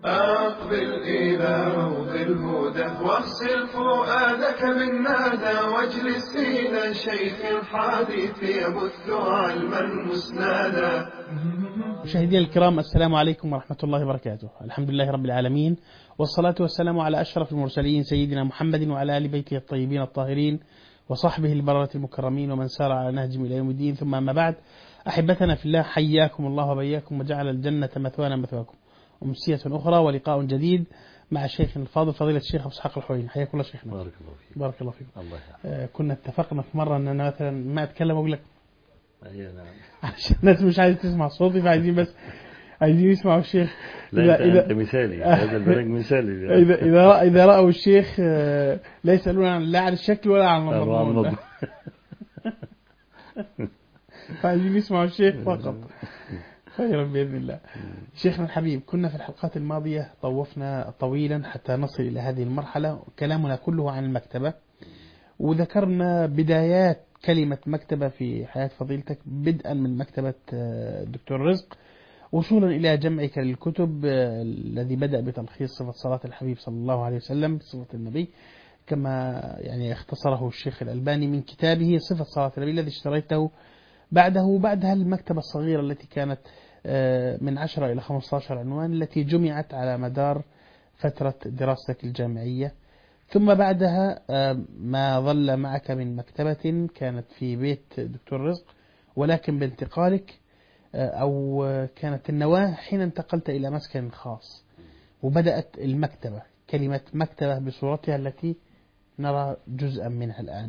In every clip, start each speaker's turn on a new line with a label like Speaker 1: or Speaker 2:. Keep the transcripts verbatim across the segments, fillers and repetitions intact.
Speaker 1: أقبل إلى روض الهدى واغسل فؤادك بالنادى واجلس إلى شيخ الحديث يبث علما مسنادا.
Speaker 2: مشاهدينا الكرام، السلام عليكم ورحمة الله وبركاته. الحمد لله رب العالمين، والصلاة والسلام على أشرف المرسلين سيدنا محمد وعلى آل بيته الطيبين الطاهرين وصحبه البررة المكرمين ومن سار على نهجهم إلى يوم الدين. ثم أما بعد، أحبتنا في الله، حياكم الله وبياكم وجعل الجنة مثوانا مثواكم. أمسية أخرى ولقاء جديد مع شيخنا الفاضل فضيلة الشيخ أبو إسحاق الحويني. حياكم الله شيخنا.
Speaker 3: بارك الله فيك.
Speaker 2: بارك الله فيك.
Speaker 3: الله
Speaker 2: آه كنا اتفقنا في مرة أن أنا مثلا ما أتكلم وأقول لك
Speaker 3: أي نعم.
Speaker 2: عشان الناس مش عايزة تسمع صوتي، فعايزين بس عايزين يسمعوا الشيخ.
Speaker 3: لا إذا أنت, أنت مثالي، هذا البرنامج مثالي.
Speaker 2: إذا إذا إذا رأوا الشيخ لا يسألون عن لا عن الشكل ولا عن المضمون، فعايزين يسمعوا الشيخ فقط. خيرا بإذن الله. شيخنا الحبيب، كنا في الحلقات الماضية طوفنا طويلا حتى نصل إلى هذه المرحلة، كلامنا كله عن المكتبة، وذكرنا بدايات كلمة مكتبة في حياة فضيلتك، بدءا من مكتبة الدكتور رزق وصولا إلى جمعك للكتب الذي بدأ بتلخيص صفة صلاة الحبيب صلى الله عليه وسلم بصفة النبي، كما يعني اختصره الشيخ الألباني من كتابه صفة صلاة النبي الذي اشتريته بعده. بعدها المكتبة الصغيرة التي كانت من عشرة إلى خمسة عشر عنوان، التي جمعت على مدار فترة دراستك الجامعية. ثم بعدها ما ظل معك من مكتبة كانت في بيت دكتور رزق، ولكن بانتقالك أو كانت النواة حين انتقلت إلى مسكن خاص وبدأت المكتبة، كلمة مكتبة بصورتها التي نرى جزءا منها الآن.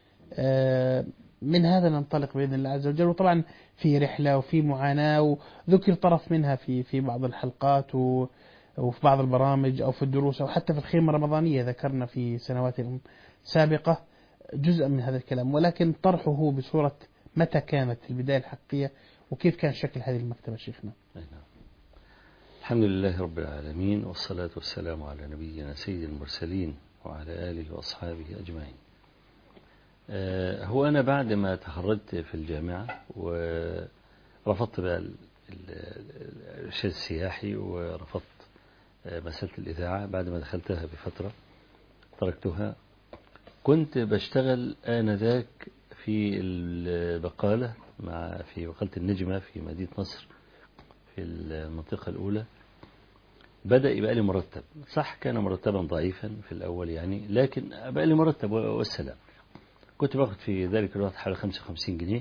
Speaker 2: من هذا ننطلق بإذن الله عز وجل، وطبعا في رحلة وفي معاناة، وذكر طرف منها في في بعض الحلقات وفي بعض البرامج أو في الدروس أو حتى في الخيمة الرمضانية، ذكرنا في سنوات سابقة جزءا من هذا الكلام، ولكن طرحه بصورة متى كانت البداية الحقيقية وكيف كان شكل هذه المكتبة شيخنا.
Speaker 3: الحمد لله رب العالمين، والصلاة والسلام على نبينا سيد المرسلين وعلى آله وأصحابه أجمعين. هو أنا بعد ما تخرجت في الجامعة ورفضت بقى الإرشاد السياحي ورفضت مسألة الإذاعة، بعد ما دخلتها بفترة تركتها. كنت بشتغل آنذاك في البقالة مع في بقالة النجمة في مدينة نصر في المنطقة الأولى. بدأ يبقى لي مرتب، صح كان مرتبا ضعيفا في الأول يعني، لكن بقى لي مرتب والسلام. كنت باخد في ذلك الوقت حوالي خمسة وخمسين جنيه.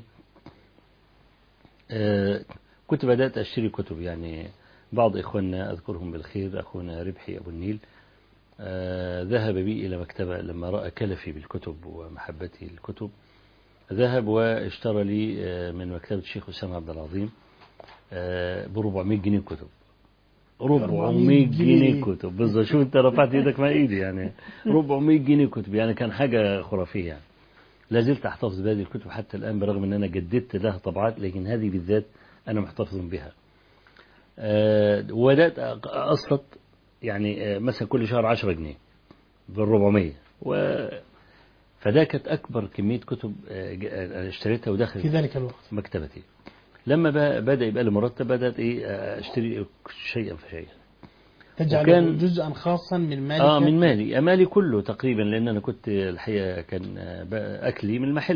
Speaker 3: آه كنت بدأت أشتري كتب، يعني بعض إخواننا أذكرهم بالخير، أخونا ربحي أبو النيل آه ذهب بي إلى مكتبة لما رأى كلفي بالكتب ومحبتي للكتب، ذهب واشترى لي آه من مكتبة الشيخ أسامة عبد العظيم آه ب أربعمائة جنيه كتب. أربعمائة جنيه كتب بالظبط، شوف أنت رفعت يدك مع إيدي، يعني أربعمائة جنيه كتب، يعني كان حاجة خرافية يعني. لا زلت أحتفظ بهذه الكتب حتى الآن، برغم أن أنا جددت لها طبعات، لكن هذه بالذات أنا محتفظ بها. أه وبدأت أقسط، يعني مثلا كل شهر عشرة جنيه بالربعمية، و فده كانت أكبر كمية كتب اشتريتها ودخلت
Speaker 2: في ذلك الوقت
Speaker 3: مكتبتي. لما بدأ يبقى لي مرتب بدأت إيه أشتري شيئا فشيئا،
Speaker 2: تجعل جزءا خاصا من مالك.
Speaker 3: آه من مالي، مالي كله تقريبا، لأن أنا كنت الحقيقة كان أكلي من المحل،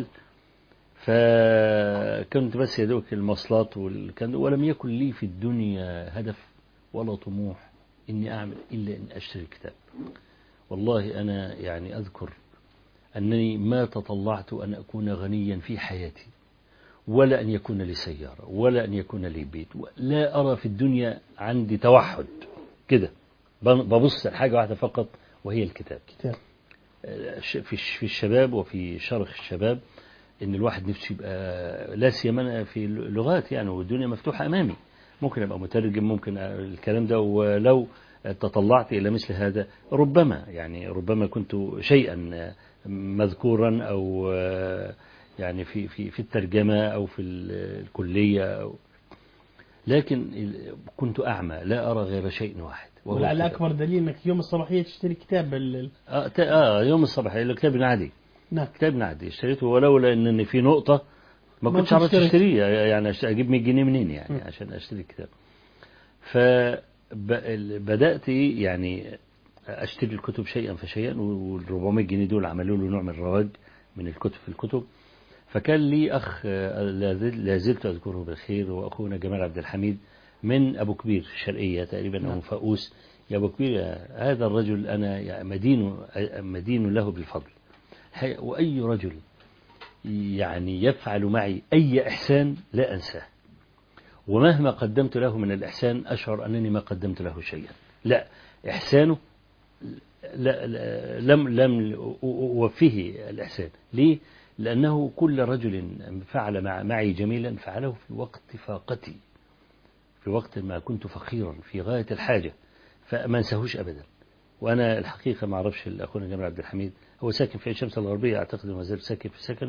Speaker 3: فكنت بس يدوك المواصلات والكلام، ولم يكن لي في الدنيا هدف ولا طموح إني أعمل إلا أن أشتري كتاب. والله أنا يعني أذكر أنني ما تطلعت أن أكون غنيا في حياتي، ولا أن يكون لي سيارة، ولا أن يكون لي بيت، لا أرى في الدنيا عندي توحد كده، ببص لحاجة واحدة فقط وهي الكتاب.
Speaker 2: كتاب.
Speaker 3: في الشباب وفي شرخ الشباب إن الواحد نفسه يبقى، لا سيما في اللغات يعني، والدنيا مفتوحة أمامي، ممكن أبقى مترجم، ممكن الكلام ده، ولو تطلعت إلى مثل هذا ربما يعني ربما كنت شيئا مذكورا، أو يعني في في في الترجمة أو في الكلية أو، لكن كنت أعمى لا أرى غير شيء واحد.
Speaker 2: ولعل أكبر دليل أنك يوم الصباحية تشتري كتاب بال...
Speaker 3: آه, آه يوم الصباحية الكتاب عادي.
Speaker 2: نعم.
Speaker 3: كتاب عادي اشتريته، ولولا إن في نقطة ما كنتش عارف أشتريه، يعني أجيب مية جنيه منين يعني م. عشان أشتري كتاب. ف بدأت يعني أشتري الكتب شيئا فشيئا، وال400 جنيه دول عملوا له نوع من الرواج من الكتب في الكتب. فكان لي أخ لا زلت أذكره بالخير، وأخونا جمال عبد الحميد من أبو كبير الشرقية تقريبا أو فؤوس. يا أبو كبير، هذا الرجل أنا مدين مدين له بالفضل، وأي رجل يعني يفعل معي أي إحسان لا أنساه، ومهما قدمت له من الإحسان أشعر أنني ما قدمت له شيئا. لا، إحسانه لا لم لم أوفيه الإحسان. ليه؟ لأنه كل رجل فعل مع معي جميلا فعله في وقت فاقتي، في وقت ما كنت فقيرا في غاية الحاجة، فما انساهوش أبدا. وأنا الحقيقة ما أعرفش أخونا جمال عبد الحميد، هو ساكن في الشمس الغربية أعتقد، وما زال ساكن في سكنه.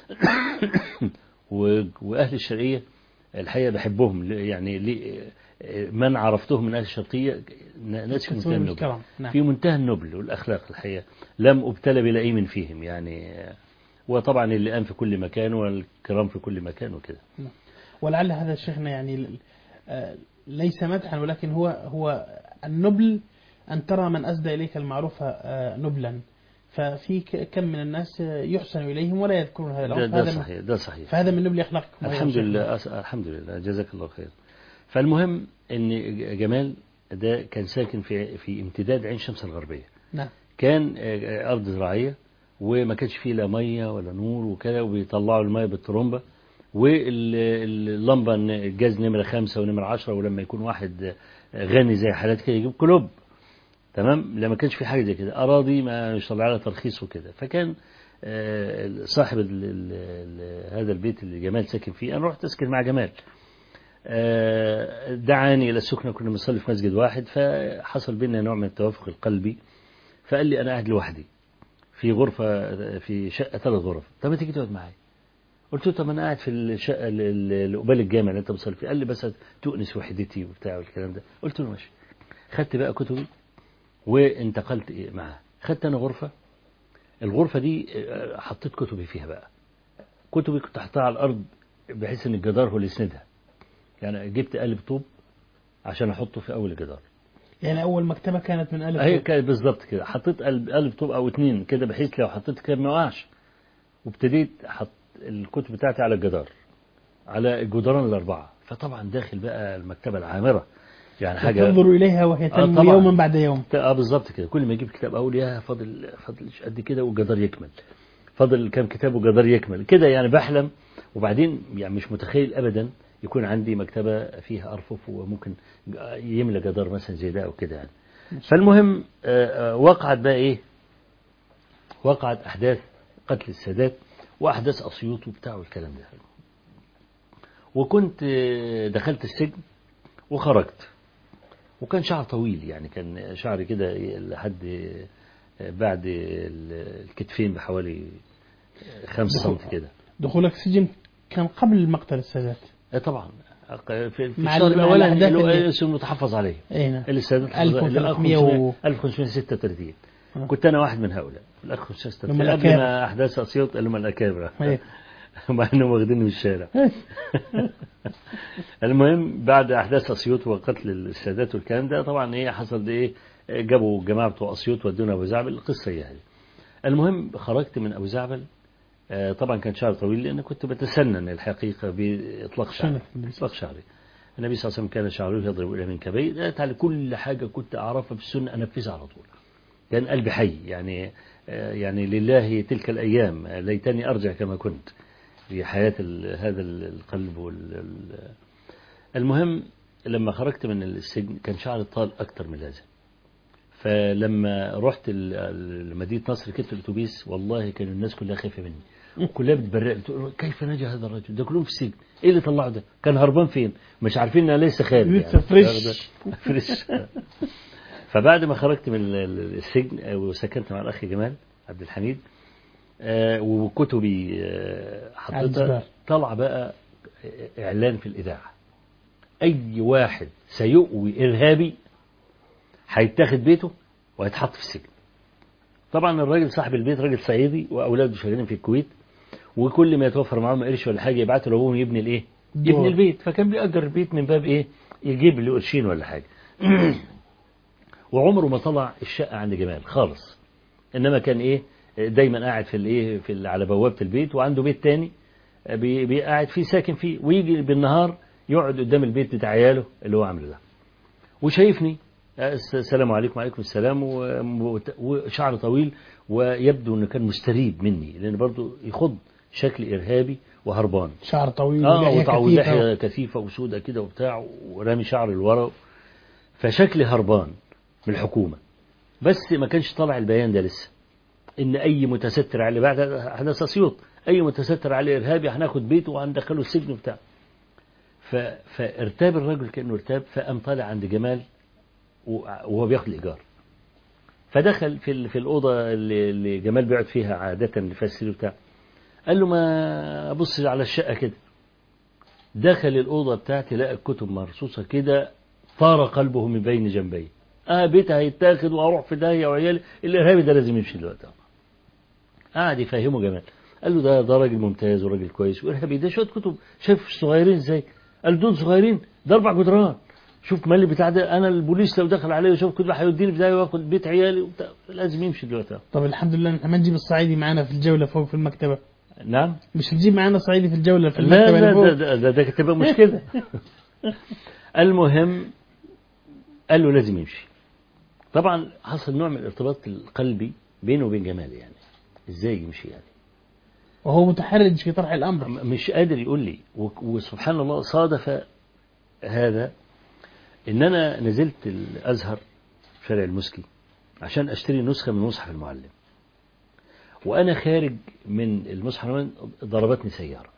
Speaker 3: وأهل الشرقية الحقيقة بحبهم، يعني من عرفتهم من أهل الشرقية ناس في منتهى النبل، نعم. في منتهى النبل والأخلاق الحقيقة، لم أبتلى بلئيم فيهم يعني. وطبعا اللئام في كل مكان والكرام في كل مكان وكده.
Speaker 2: ولعل هذا شيخنا يعني ليس مدحا، ولكن هو هو النبل أن ترى من أسدى إليك المعروف نبلا، ففي كم من الناس يحسن إليهم ولا يذكرون هذا الأمر.
Speaker 3: ده, ده صحيح، ده صحيح.
Speaker 2: فهذا من نبل أخلاقكم.
Speaker 3: الحمد لله، الحمد لله، جزاك الله خير. فالمهم إن جمال ده كان ساكن في في امتداد عين شمس الغربية.
Speaker 2: نعم.
Speaker 3: كان أرض زراعية، وما كانش فيه لا مية ولا نور وكذا، وبيطلعوا المية بالطرمبة، واللمبة الجاز نمرة خمسة ونمرة عشرة، ولما يكون واحد غني زي حالات كده يجيب كلوب. تمام. لما كانش في حاجة زي كده، أراضي ما يطلع لها ترخيص وكده. فكان صاحب ال ال هذا البيت اللي جمال ساكن فيه، أنا رحت أسكن مع جمال، دعاني إلى السكنة، كنا بنصلي في مسجد واحد، فحصل بيننا نوع من التوافق القلبي. فقال لي أنا قاعد لوحدي في غرفة، في شقة ثلاث غرف، طب ما تيجي تقعد معايا؟ قلت له طب أنا قاعد في الشقة اللي قبال الجامع اللي أنت بتصلي فيه. قال لي بس تؤنس وحدتي وبتاع والكلام ده. قلت له ماشي. خدت بقى كتبي وانتقلت معاه. خدت أنا غرفة، الغرفة دي حطيت كتبي فيها بقى. كتبي كنت حطها على الأرض بحيث إن الجدار هو اللي يسندها، يعني جبت قلب طوب عشان أحطه في أول الجدار.
Speaker 2: يعني أول مكتبة كانت من قلب
Speaker 3: هي
Speaker 2: طوب؟
Speaker 3: كانت بالظبط كده. حطيت قلب قلب طوب أو اتنين كده بحيث لو حطيت كده ما وقعش، وابتديت أحط الكتب بتاعتي على الجدار، على الجدران الأربعة. فطبعا داخل بقى المكتبة العامرة، يعني حاجة
Speaker 2: تنظر إليها وهي تنمو آه يوما بعد يوم.
Speaker 3: اه بالظبط كده. كل ما يجيب كتاب أقول يا فاضل فاضل قد كده والجدار يكمل، فاضل كام كتاب والجدار يكمل كده، يعني بحلم. وبعدين يعني مش متخيل أبدا يكون عندي مكتبة فيها أرفف وممكن يملى جدار مثلا زي ده أو كده يعني. فالمهم وقعت بقى إيه، وقعت أحداث قتل السادات وأحداث أسيوط وبتاع والكلام ده. وكنت دخلت السجن وخرجت، وكان شعر طويل، يعني كان شعري كده لحد بعد الكتفين بحوالي خمسة سنتي كده.
Speaker 2: دخولك السجن كان قبل مقتل السادات؟
Speaker 3: طبعا في الشهر الأولاني متحفظ عليه.
Speaker 2: ايه
Speaker 3: السادات
Speaker 2: ألف
Speaker 3: وخمسمائة وستة وثلاثين. آه. كنت أنا واحد من هؤلاء ألف وخمسمائة وستة وثلاثين قبل ما أحداث أسيوط اللي هم الأكابر.
Speaker 2: ايه.
Speaker 3: مع أنهم واخديني من الشارع. المهم بعد أحداث أسيوط وقتل السادات والكلام ده، طبعا إيه حصل ده إيه، جابوا جماعة بتوع أسيوط ودونا أبو زعبل. القصة هي هذه. المهم خرجت من أبو زعبل، طبعا كان شعر طويل لأن كنت بتسنن الحقيقة بإطلاق شعري. إطلاق شعري. النبي صلى الله عليه وسلم كان شعره يضرب إلى منكبيه. تعالى كل حاجة كنت أعرفها في السنة أنفذها على طول. كان قلبي حي يعني، يعني لله تلك الأيام ليتني أرجع كما كنت في حياة هذا القلب وال... المهم لما خرجت من السجن كان شعري طال أكتر من اللازم. فلما رحت مدينة نصر كنت الأتوبيس، والله كان الناس كلها خايفة مني، كلها بتبرق بتقول كيف نجا هذا الرجل، ده كلهم في السجن، ايه اللي طلعه ده، كان هربان فين، مش عارفين انه لسه خارج
Speaker 2: لسه فريش
Speaker 3: فريش. فبعد ما خرجت من السجن وسكنت مع الأخ جمال عبد الحميد وكتبي حطيتها، طلع بقى إعلان في الإذاعة، أي واحد سيؤوي إرهابي هيتاخد بيته وهيتحط في السجن. طبعا الراجل صاحب البيت راجل صعيدي وأولاده شغالين في الكويت، وكل ما يتوفر معاهم قرش ولا حاجة يبعتوا لأبوهم يبني الإيه؟ يبني البيت. فكان بيأجر البيت من باب إيه؟ يجيب له قرشين ولا حاجة. وعمره ما طلع الشقة عند جمال خالص، إنما كان إيه دايما قاعد في الإيه في على بوابة البيت، وعنده بيت تاني بيقعد فيه ساكن فيه، ويجي بالنهار يقعد قدام البيت بتاع عياله اللي هو عامله ده، وشايفني السلام عليكم وعليكم السلام، وشعر طويل، ويبدو انه كان مستريب مني، لان برضه يخض شكل ارهابي وهربان،
Speaker 2: شعر طويل
Speaker 3: اه
Speaker 2: ولحية
Speaker 3: لحيه كثيفه وسودة كده وبتاع، ورامي شعر لورا، فشكلي هربان من الحكومه. بس ما كانش طالع البيان ده لسه، ان اي متستر عليه بعد حدث اسيوط، اي متستر عليه ارهابي هناخد بيته وهندخله السجن بتاع. فارتاب الرجل كانه ارتاب، فقام طالع عند جمال وهو بياخد الإيجار، فدخل في في الأوضة اللي, اللي جمال بيقعد فيها عادة اللي فيها السرير بتاعه، قال له ما أبص على الشقة كده. دخل الأوضة بتاعتي لقى الكتب مرصوصة كده، طار قلبه من بين جنبي، اه بيتها هيتاخد وأروح في داهية وعيالي، الإرهابي ده لازم يمشي دلوقتي. قعد يفهمه جمال، قال له ده ده راجل ممتاز وراجل كويس، وإرهابي ده شوية كتب، شايف صغيرين ازاي؟ قال دول صغيرين، ده أربع جدران، شوف مالي بتاع ده، انا البوليس لو دخل عليه وشوف كده هيوديني في داهيه وياخد بيت عيالي وبتاع، لازم يمشي دلوقتي.
Speaker 2: طب الحمد لله احنا ما نجيب الصعيدي معانا في الجوله فوق في المكتبه.
Speaker 3: نعم،
Speaker 2: مش نجيب معانا صعيدي في الجوله في المكتبه.
Speaker 3: لا لا ده ده, ده, ده تبقى مشكله. المهم قال له لازم يمشي. طبعا حصل نوع من الارتباط القلبي بينه وبين جمال، يعني ازاي يمشي يعني،
Speaker 2: وهو متحرج في طرح الامر،
Speaker 3: مش قادر يقول لي. وسبحان الله صادف هذا ان انا نزلت الازهر في شارع المسكي عشان اشتري نسخه من مصحف المعلم، وانا خارج من المصحف ضربتني سياره،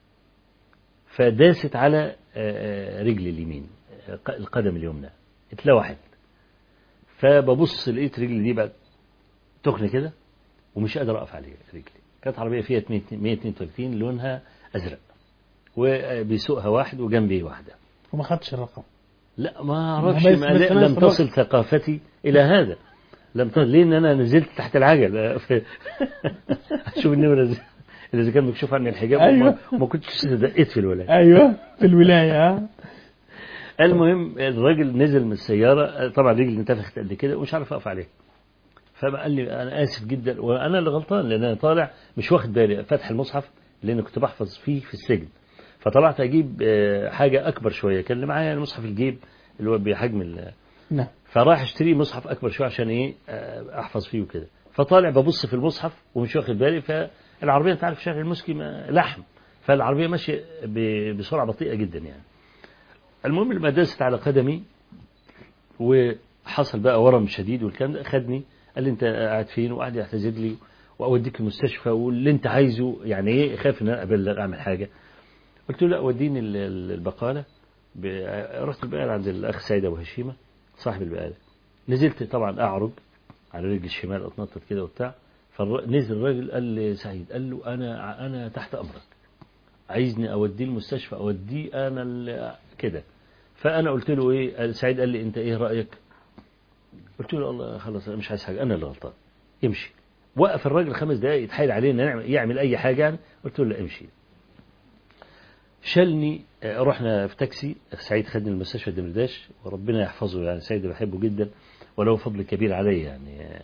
Speaker 3: فداست على رجلي اليمين، القدم اليمنى اتلوحت، فببص لقيت رجلي دي بقت تخن كده ومش قادر اقف عليها. رجلي كانت عربيه فيها مية واثنين وثلاثين لونها ازرق، وبيسوقها واحد وجنبي واحده،
Speaker 2: وما خدش الرقم.
Speaker 3: لا ما اعرفش، لم تصل ثقافتي الى هذا، لم تصل، لان انا نزلت تحت العجل في شوف النمره اللي كان مكشوف عني الحجاب.
Speaker 2: أيوة.
Speaker 3: وما كنتش دقيت في الولايه.
Speaker 2: ايوه في الولايه.
Speaker 3: المهم الراجل نزل من السياره، طبعا رجلي انتفخت قد كده ومش عارف اقف عليه، فقال لي انا اسف جدا، وانا اللي غلطان لان انا طالع مش واخد بالي فتح المصحف، لان كنت بحفظ فيه في السجن، فطلعت اجيب حاجه اكبر شويه، كان اللي معايا المصحف الجيب اللي هو بحجم ال
Speaker 2: نعم،
Speaker 3: فراح اشتري مصحف اكبر شويه عشان ايه احفظ فيه وكده، فطالع ببص في المصحف ومش واخد بالي، فالعربيه انت عارف شارع المسكي لحم، فالعربيه ماشيه بسرعه بطيئه جدا يعني. المهم لما دست على قدمي وحصل بقى ورم شديد والكلام ده، خدني قال لي انت قاعد فين، وقعد يعتذر لي واوديك المستشفى واللي انت عايزه، يعني ايه خاف ان انا ابلغ اعمل حاجه. قلت له لا وديني البقاله. رحت البقاله عند الاخ سيد ابو هشيمه صاحب البقاله، نزلت طبعا اعرج على رجل الشمال اتنطط كده وبتاع، فنزل الراجل قال لي سعيد، قال له انا انا تحت امرك، عايزني اوديه المستشفى اوديه انا كده. فانا قلت له ايه، سعيد قال لي انت ايه رايك؟ قلت له الله خلاص انا مش عايز حاجه، انا اللي غلطان، امشي. وقف الراجل خمس دقائق يتحايل علينا يعمل اي حاجه يعني، قلت له لا امشي. شالني، رحنا في تاكسي، سعيد خدني المستشفى الدمرداش، وربنا يحفظه يعني، سعيد بحبه جدا وله فضل كبير علي يعني.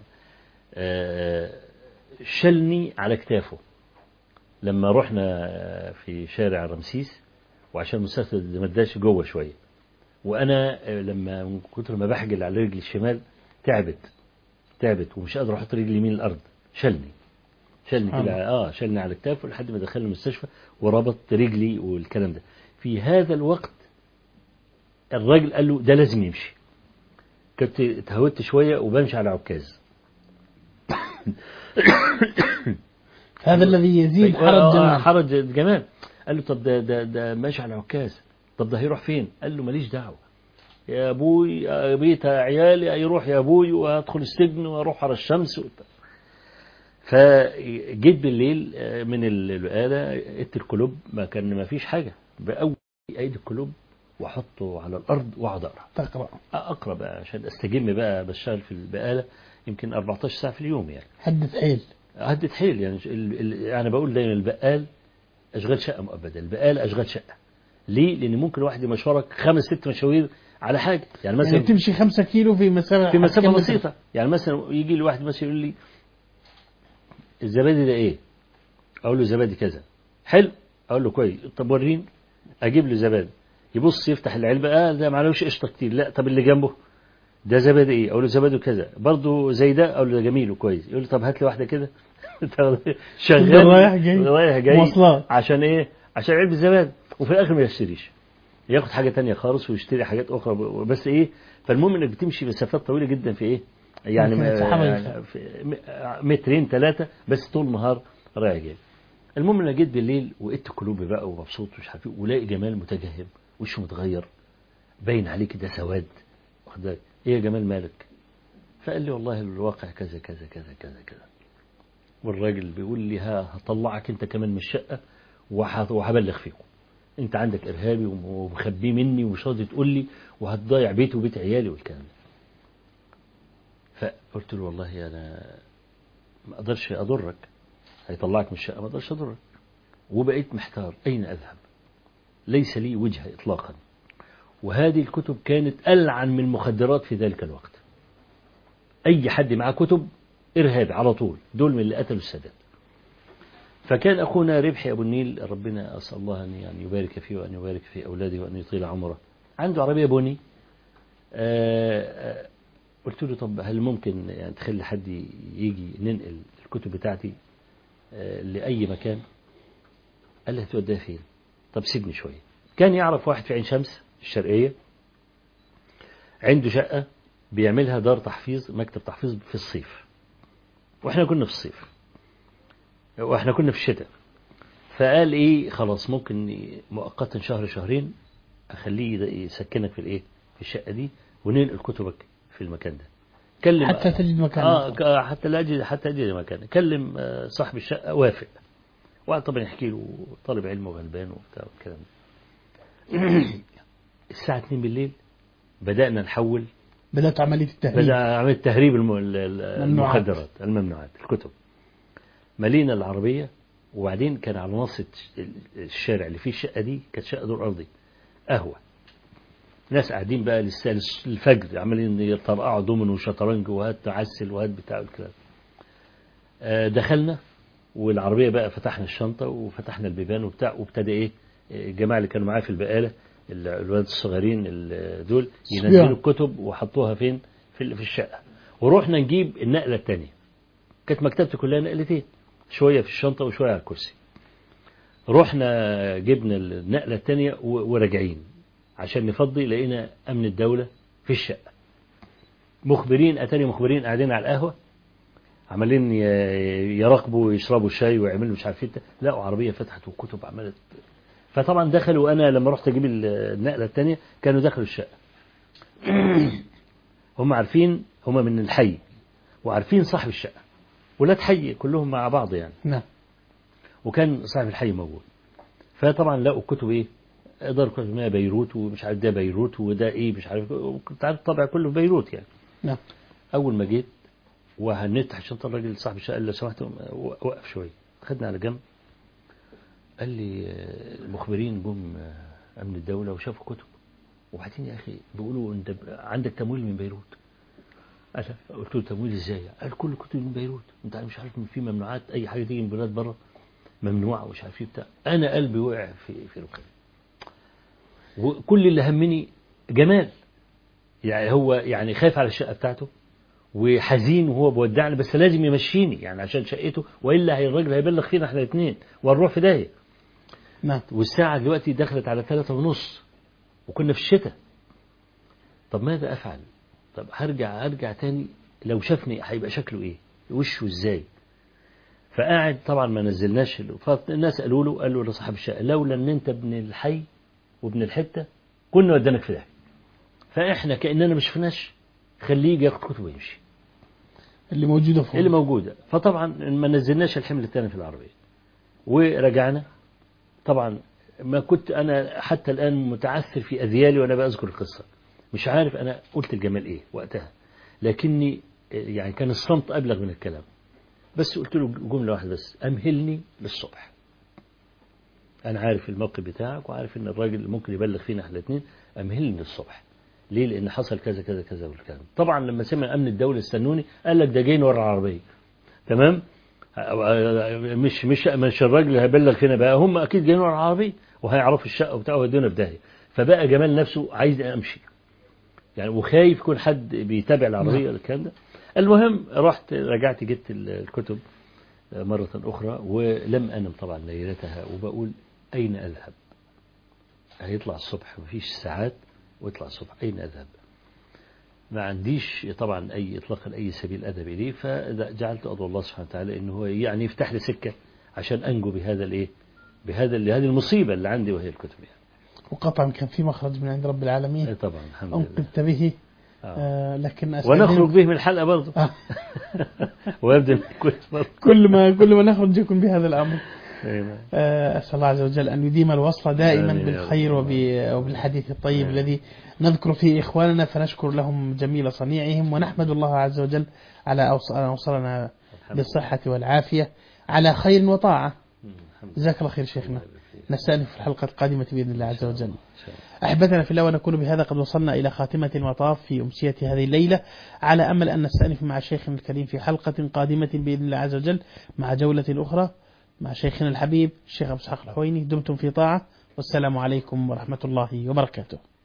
Speaker 3: شالني على كتافه لما رحنا في شارع رمسيس، وعشان مستشفى الدمرداش جوه شويه، وانا لما من كتر ما بحجل على رجلي الشمال تعبت تعبت ومش قادر احط رجلي اليمين الارض، شالني شالني كده اه شالني على كتافه لحد ما دخلني المستشفى وربط رجلي والكلام ده. في هذا الوقت الراجل قال له ده لازم يمشي. كنت اتهودت شويه وبمشي على عكاز.
Speaker 2: هذا الذي يزيد حرج جمال.
Speaker 3: حرج جمال. قال له طب ده ده ده ماشي على عكاز، طب ده هيروح فين؟ قال له ماليش دعوه يا ابوي، بيت عيالي هيروح يا ابوي، وادخل السجن واروح على الشمس. فجيت بالليل من البقاله، قلت الكلوب ما كان ما فيش حاجه، باول ايد الكلوب واحطه على الارض واقعد اقرا
Speaker 2: تقرا
Speaker 3: اقرا بقى عشان استجم بقى، بشتغل في البقاله يمكن أربعتاشر ساعه في اليوم يعني،
Speaker 2: هدت حيل
Speaker 3: هدت حيل يعني. انا بقول دايما البقال اشغال شقه مؤبده، البقال اشغال شقه، ليه؟ لأن ممكن واحد مشوارك خمس ست مشاوير على حاجة، يعني مثلا
Speaker 2: يعني تمشي خمسة كيلو في مسافة
Speaker 3: في مسافة
Speaker 2: كم متر؟
Speaker 3: بسيطة. يعني مثلا يجي لي واحد مثلا يقول لي الزبادي ده إيه؟ أقول له زبادي كذا. حلو، أقول له كويس، طب وريني. أجيب له زبادي، يبص يفتح العلبة، آه ده معلوش قشطة كتير، لا طب اللي جنبه ده زبادي إيه؟ أقول له زبادي كذا برضه زي ده، أقول له ده جميل وكويس. يقول لي طب هات لي واحدة كده. شغال
Speaker 2: رايح جاي
Speaker 3: رايح جاي
Speaker 2: مواصلات.
Speaker 3: عشان إيه؟ عشان علبة زبادي، وفي الآخر ما يشتريش، ياخد حاجة تانية خالص ويشتري حاجات أخرى. بس إيه، فالمهم إنك بتمشي مسافات طويلة جدا في إيه، يعني
Speaker 2: ممكن السحابة
Speaker 3: يعني في مترين ثلاثة بس طول النهار رايح جاي. المهم أنا جيت بالليل وقيت قلوبي بقى ومبسوط ومش عارف ايه، ولاقي جمال متجهم، وشه متغير، باين عليه كده سواد، واخد بالك ايه يا جمال مالك؟ فقال لي والله الواقع كذا كذا كذا كذا كذا. والراجل بيقول لي ها هطلعك انت كمان من الشقة وهبلغ فيكم، انت عندك ارهابي ومخبيه مني ومش راضي تقول لي، وهتضيع بيتي وبيت عيالي والكلام ده. فقلت له والله انا ما اقدرش اضرك، هيطلعك من الشقة ما اقدرش اضرك. وبقيت محتار اين اذهب، ليس لي وجهة اطلاقا. وهذه الكتب كانت ألعن من المخدرات في ذلك الوقت. أي حد معاه كتب إرهابي على طول، دول من اللي قتلوا السادات. فكان أخونا ربحي أبو النيل، ربنا أسأل الله أن يعني يبارك فيه وأن يبارك في أولاده وأن يطيل عمره، عنده عربية بني. آه قلت له طب هل ممكن يعني تخلي حد يجي ننقل الكتب بتاعتي آه لأي مكان؟ قال لي هتوديها فين؟ طب سيبني شوية. كان يعرف واحد في عين شمس الشرقية عنده شقة بيعملها دار تحفيظ، مكتب تحفيظ في الصيف، واحنا كنا في الصيف واحنا كنا في الشتاء. فقال ايه خلاص ممكن مؤقتا شهر شهرين اخليه يسكنك في الايه في الشقة دي وننقل كتبك في المكان ده. كلم
Speaker 2: حتى تجد مكان
Speaker 3: اه حتى لا اجد حتى اجد مكان. كلم صاحب الشقة وافق، وقعد طبعا يحكي له طالب علم وغلبان وبتاع والكلام ده. الساعة اتنين بالليل بدأنا نحول،
Speaker 2: بدأت عملية التهريب،
Speaker 3: بدأ عملية تهريب المخدرات الممنوعات الكتب. ملينا العربية، وبعدين كان على نص الشارع اللي فيه الشقة دي كانت شقة دور أرضي قهوة، ناس قاعدين بقى لسه الفجر عمالين يطرقعوا دومن وشطرنج وهات تعسل وهات بتاع الكلام. دخلنا والعربية بقى فتحنا الشنطة وفتحنا البيبان وبتاع، وابتدى ايه الجماعة اللي كانوا معايا في البقالة الولاد الصغيرين دول ينزلوا الكتب وحطوها فين في في الشقة. ورحنا نجيب النقلة الثانية، كانت مكتبتي كلها نقلتين، شوية في الشنطة وشوية على الكرسي. رحنا جبنا النقلة الثانية وراجعين عشان نفضي، لقينا أمن الدولة في الشقة، مخبرين أتاني مخبرين قاعدين على القهوة عمالين يراقبوا ويشربوا شاي ويعملوا مش عارفين، لقوا عربية فتحت والكتب عملت. فطبعا دخلوا، أنا لما رحت أجيب النقلة الثانية كانوا دخلوا الشقة. هم عارفين، هم من الحي وعارفين صاحب الشقة، ولاد حي كلهم مع بعض يعني.
Speaker 2: نعم.
Speaker 3: وكان صاحب الحي موجود. فطبعا لقوا الكتب ايه، إدارة كتب اسمها بيروت ومش عارف ده بيروت وده ايه مش عارف، كنت عارف الطبع كله في بيروت يعني.
Speaker 2: نعم.
Speaker 3: أول ما جيت وهنفتح الشنطة، الراجل صاحب الشقة قال لو سمحت وقف شوية، خدنا على جنب، قال لي المخبرين جم أمن الدولة وشافوا كتب، وبعدين يا أخي بيقولوا أنت عندك تمويل من بيروت. قلت له تمويل إزاي؟ قال كل كتب من بيروت، أنت مش عارف في ممنوعات، أي حاجة تيجي من بلاد بره ممنوعة ومش عارف ايه بتاع. أنا قلبي وقع في في ركبي، وكل اللي همني جمال، يعني هو يعني خايف على الشقة بتاعته وحزين وهو بودعني، بس لازم يمشيني يعني عشان شقته، وإلا هي الراجل هيبلغ فينا احنا الاثنين وهنروح في داهية.
Speaker 2: نعم.
Speaker 3: والساعة دلوقتي دخلت على ثلاثة ونص وكنا في الشتاء. طب ماذا أفعل؟ طب هرجع هرجع تاني، لو شافني هيبقى شكله إيه؟ وشه إزاي؟ فقاعد طبعا ما نزلناش. فالناس قالوا له قالوا لصاحب الشقة لولا ان انت ابن الحي وابن الحتة كنا ودانك في ده، فاحنا كأننا ما شفناش، خليه يجي ياخد كتب ويمشي
Speaker 2: اللي موجودة فوق
Speaker 3: اللي موجودة. فطبعا ما نزلناش الحمل الثاني في العربية ورجعنا. طبعا ما كنت أنا حتى الآن متعثر في أذيالي وأنا بأذكر القصة، مش عارف أنا قلت الجمال إيه وقتها، لكني يعني كان الصمت أبلغ من الكلام. بس قلت له جملة واحدة بس، أمهلني للصبح. أنا عارف الموقف بتاعك وعارف إن الراجل ممكن يبلغ فينا إحنا الاثنين، أمهلني الصبح. ليه؟ لأن حصل كذا كذا كذا والكلام. طبعا لما سمع أمن الدولة استنوني، قال لك ده جايين ورا العربية. تمام؟ مش مش مش الراجل اللي هيبلغ فينا بقى، هم أكيد جايين ورا العربية وهيعرفوا الشقة وبتاعه ويدونا بداية. فبقى جمال نفسه عايز أمشي يعني، وخايف يكون حد بيتابع العربية الكلام ده. المهم رحت رجعت جبت الكتب مرة أخرى ولم أنم طبعا ليلتها، وبقول أين أذهب؟ هيطلع الصبح مفيش ساعات ويطلع الصبح، أين أذهب؟ ما عنديش طبعا أي إطلاقا أي سبيل أذهب إليه. فجعلت أدعو الله سبحانه وتعالى إنه هو يعني يفتح لي سكة عشان أنجو بهذا الإيه، بهذا هذه المصيبة اللي عندي وهي الكتب يعني.
Speaker 2: وقطعا كان في مخرج من عند رب العالمين
Speaker 3: طبعا الحمد لله
Speaker 2: أنقذت به.
Speaker 3: آه.
Speaker 2: آه لكن
Speaker 3: ونخرج به من الحلقة برضه آه. ويبدأ
Speaker 2: كل ما كل ما نخرج يكون بهذا الأمر. أسأل الله عز وجل أن يديم الوصل دائما بالخير وبالحديث الطيب آمين. الذي نذكر فيه إخواننا فنشكر لهم جميل صنيعهم، ونحمد الله عز وجل على أن أوصلنا بالصحة والعافية على خير وطاعة. جزاك الله خير شيخنا. نستأنف في الحلقة القادمة بإذن الله عز وجل. أحبتنا في الله، ونكون بهذا قد وصلنا إلى خاتمة المطاف في أمسية هذه الليلة، على أمل أن نستأنف مع شيخنا الكريم في حلقة قادمة بإذن الله عز وجل مع جولة أخرى مع شيخنا الحبيب الشيخ أبو إسحاق الحويني. دمتم في طاعة، والسلام عليكم ورحمة الله وبركاته.